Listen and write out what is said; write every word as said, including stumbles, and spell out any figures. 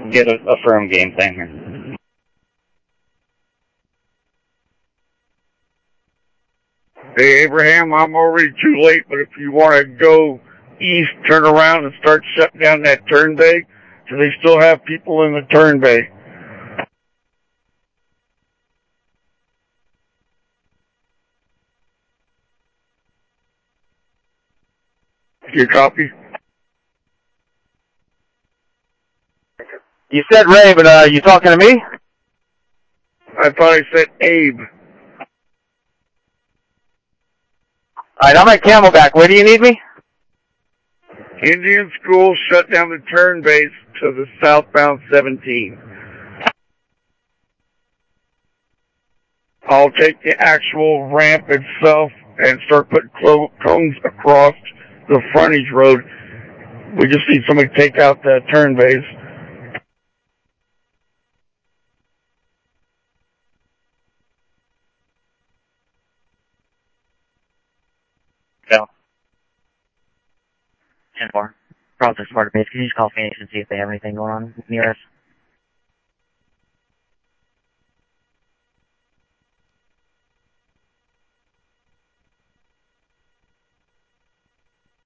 get a, a firm game plan here. Hey, Abraham, I'm already too late, but if you want to go east, turn around and start shutting down that turn bay, so they still have people in the turn bay. You copy? You said Ray, but uh, you talking to me? I thought I said Abe. Alright, I'm at Camelback. Where do you need me? Indian School shut down the turn bays to the southbound seventeen. I'll take the actual ramp itself and start putting cones across the frontage road. We just need somebody to take out the turn bays. So, ten four. Process Sparta base. Can you just call Phoenix and see if they have anything going on near us?